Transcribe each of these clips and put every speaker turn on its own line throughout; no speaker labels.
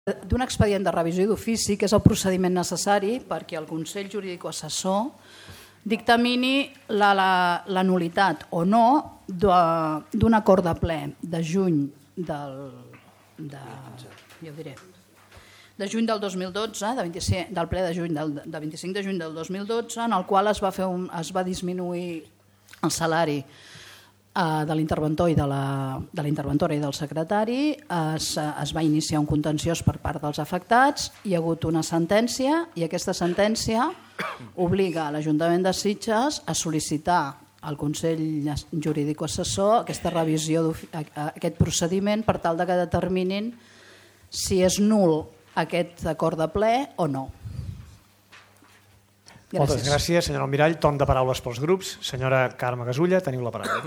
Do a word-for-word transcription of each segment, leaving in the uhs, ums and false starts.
d'un expedient de revisió d'ofici, que és el procediment necessari perquè el Consell Jurídic Assessor dictamini la, la, la nulitat o no d'un acord de ple de juny del, de, ja ho diré, de juny del dos mil dotze, de vint-i-cinc, del ple de juny del, de vint-i-cinc de juny del dos mil dotze, en el qual es va, fer un, es va disminuir el salari eh, de l'interventor i de la, de la interventora i del secretari, es, es va iniciar un contenciós per part dels afectats, hi ha hagut una sentència i aquesta sentència obliga a l'Ajuntament de Sitges a sol·licitar al Consell Jurídic Assessor aquesta revisió, aquest procediment per tal de que determinin si és nul aquest acord de ple o no.
Gràcies. Moltes gràcies, senyora Almirall. Torn de paraules pels grups. Senyora Carme Gasulla, teniu la paraula.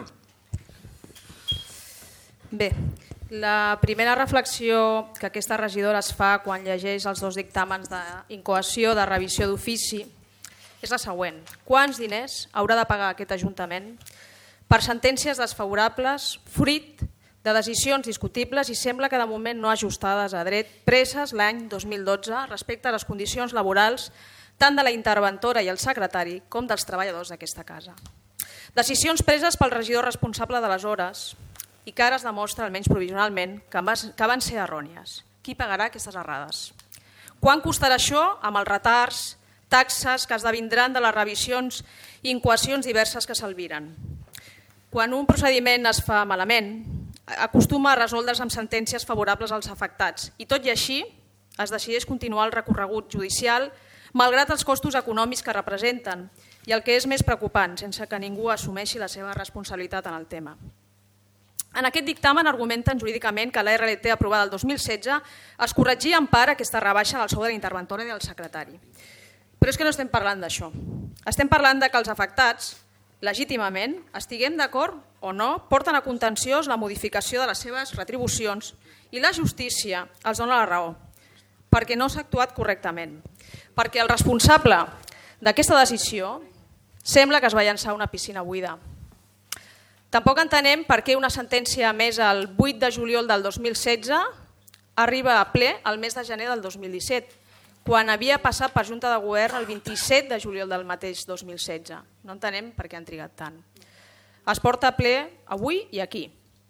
Bé, la primera reflexió que aquesta regidora es fa quan llegeix els dos dictàmens d'incoació de revisió d'ofici és la següent. Quants diners haurà de pagar aquest Ajuntament per sentències desfavorables, fruit de decisions discutibles i sembla que de moment no ajustades a dret, preses l'any dos mil dotze respecte a les condicions laborals tant de la interventora i el secretari com dels treballadors d'aquesta casa. Decisions preses pel regidor responsable d'aleshores i que ara es demostra, almenys provisionalment, que van ser errònies. Qui pagarà aquestes errades? Quant costarà això amb els retards, taxes que esdevindran de les revisions i incoacions diverses que s'albiren? Quan un procediment es fa malament, acostuma a resoldre's amb sentències favorables als afectats i tot i així es decideix continuar el recorregut judicial malgrat els costos econòmics que representen i el que és més preocupant, sense que ningú assumeixi la seva responsabilitat en el tema. En aquest dictamen argumenten jurídicament que la R L T aprovada el dos mil setze es corregia en part aquesta rebaixa del sou de la interventora i del secretari. Però és que no estem parlant d'això. Estem parlant de que els afectats, legítimament, estiguem d'acord o no, porten a contenciós la modificació de les seves retribucions i la justícia els dona la raó, perquè no s'ha actuat correctament, perquè el responsable d'aquesta decisió sembla que es va llançar a una piscina buida. Tampoc entenem per què una sentència més el vuit de juliol del dos mil setze arriba a ple el mes de gener del dos mil disset, quan havia passat per Junta de Govern el vint-i-set de juliol del mateix dos mil setze. No entenem per què han trigat tant. Es porta a ple avui i aquí.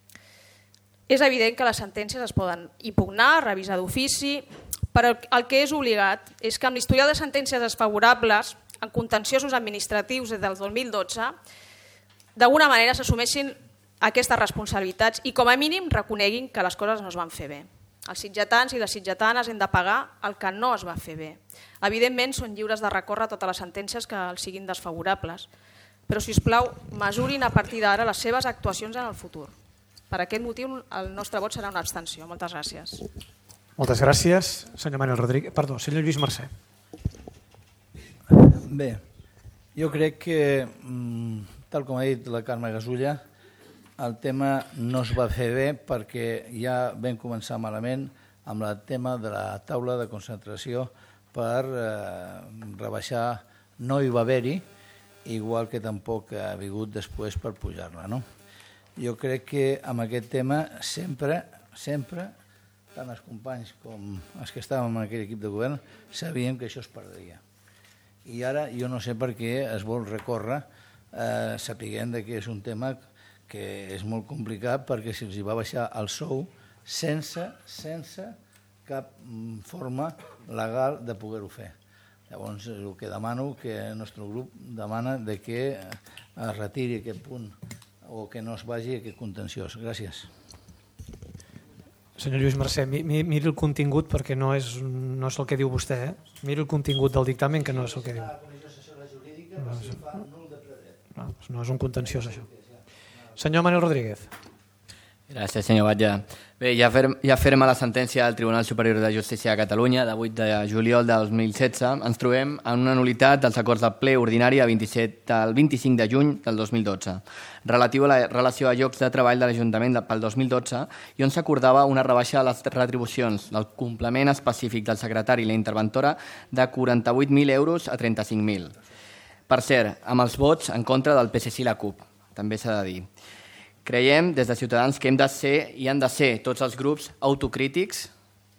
És evident que les sentències es poden impugnar, revisar d'ofici, però el que és obligat és que amb l'historial de sentències desfavorables en contenciosos administratius des del dos mil dotze d'alguna manera s'assumeixin aquestes responsabilitats i com a mínim reconeguin que les coses no es van fer bé. Els sitgetans i les sitgetanes hem de pagar el que no es va fer bé. Evidentment són lliures de recórrer totes les sentències que els siguin desfavorables, però si us plau mesurin a partir d'ara les seves actuacions en el futur. Per aquest motiu el nostre vot serà una abstenció. Moltes gràcies.
Moltes gràcies, senyor Manuel Rodríguez. Perdó, senyor Lluís Mercè.
Bé, jo crec que, tal com ha dit la Carme Gasulla, el tema no es va fer bé perquè ja vam començar malament amb el tema de la taula de concentració per eh, rebaixar, no hi va haver-hi, igual que tampoc ha vingut després per pujar-la. No? Jo crec que amb aquest tema sempre, sempre, tant els companys com els que estàvem en aquell equip de govern, sabíem que això es perdria. I ara jo no sé per què es vol recórrer eh, sapiguent que és un tema que és molt complicat perquè se'ls va baixar el sou sense, sense cap forma legal de poder-ho fer. Llavors, el que demano, que el nostre grup demana de que es retiri aquest punt o que no es vagi a aquest contenciós. Gràcies.
Senyor Lluís Mercè, miri el contingut perquè no és, no és el que diu vostè. Eh? Miri el contingut del dictamen que no és el que diu. No és, no, no és un contenciós, això. Senyor Manuel Rodríguez.
Gràcies, senyor Batlle. Bé, ja, fer, ja ferma la sentència del Tribunal Superior de Justícia de Catalunya de vuit de juliol de dos mil setze, ens trobem en una nul·litat dels acords del ple ordinari del vint-i-cinc de juny del dos mil dotze, relatiu a la relació a llocs de treball de l'Ajuntament pel dos mil dotze i on s'acordava una rebaixa de les retribucions del complement específic del secretari i la interventora de quaranta-vuit mil euros a trenta-cinc mil. Per cert, amb els vots en contra del P S C i la CUP, també s'ha de dir. Creiem des de Ciutadans que hem de ser i han de ser tots els grups autocrítics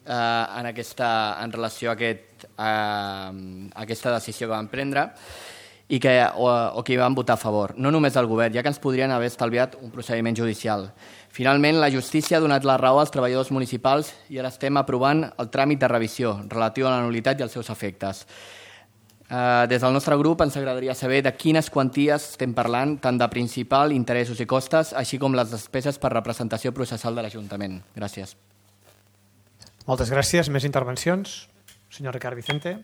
eh, en, aquesta, en relació a, aquest, a, a aquesta decisió que van prendre i que, o, o que hi van votar a favor. No només el govern, ja que ens podrien haver estalviat un procediment judicial. Finalment, la justícia ha donat la raó als treballadors municipals i ara estem aprovant el tràmit de revisió relatiu a la nul·litat i als seus efectes. Eh, des del nostre grup ens agradaria saber de quines quanties estem parlant, tant de principal, interessos i costes, així com les despeses per representació processal de l'Ajuntament. Gràcies.
Moltes gràcies. Més intervencions? Senyor Ricard Vicente.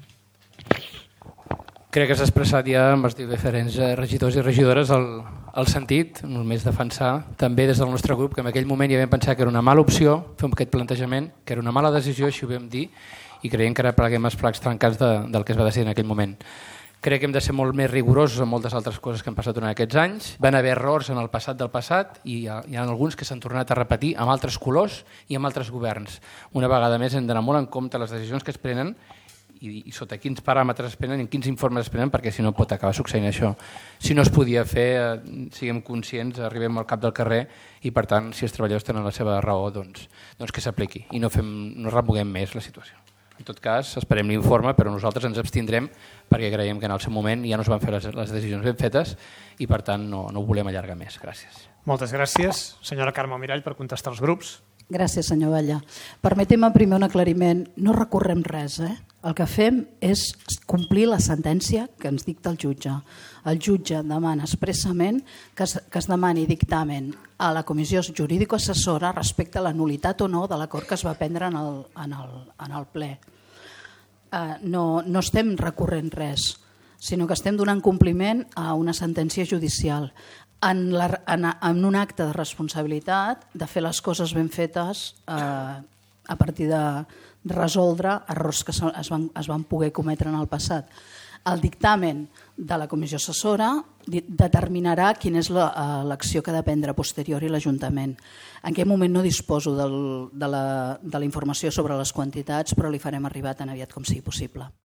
Crec que s'ha expressat ja amb els diferents regidors i regidores el, el sentit, només defensar també des del nostre grup que en aquell moment ja vam pensar que era una mala opció fer aquest plantejament, que era una mala decisió, així ho vam dir, i creiem que ara pleguem els placs trencats de, del que es va decidir en aquell moment. Crec que hem de ser molt més rigorosos en moltes altres coses que han passat durant aquests anys. Van haver errors en el passat del passat i hi ha, hi ha alguns que s'han tornat a repetir amb altres colors i amb altres governs. Una vegada més hem d'anar molt en compte les decisions que es prenen i, i sota quins paràmetres es prenen i quins informes es prenen, perquè si no pot acabar succeint això. Si no es podia fer, eh, siguem conscients, arribem al cap del carrer i per tant, si els treballadors tenen la seva raó, doncs, doncs que s'apliqui i no, fem, no remuguem més la situació. En tot cas, esperem l'informe, però nosaltres ens abstindrem perquè creiem que en el seu moment ja no es van fer les, les decisions ben fetes i per tant no, no ho volem allargar més. Gràcies.
Moltes gràcies. Senyora Carme Mirall, per contestar als grups.
Gràcies, senyor Batlle. Permetem-me primer un aclariment. No recorrem res. Eh? El que fem és complir la sentència que ens dicta el jutge. El jutge demana expressament que es, que es demani dictamen a la comissió jurídico-assessora respecte a la nul·litat o no de l'acord que es va prendre en el, en el, en el ple. Uh, no, no estem recorrent res, sinó que estem donant compliment a una sentència judicial. En, la, en, en un acte de responsabilitat de fer les coses ben fetes eh, a partir de, de resoldre errors que es van, es van poder cometre en el passat. El dictamen de la comissió assessora determinarà quina és l'acció que ha de prendre a posteriori l'Ajuntament. En aquest moment no disposo del, de, la, de la informació sobre les quantitats, però li farem arribar tan aviat com sigui possible.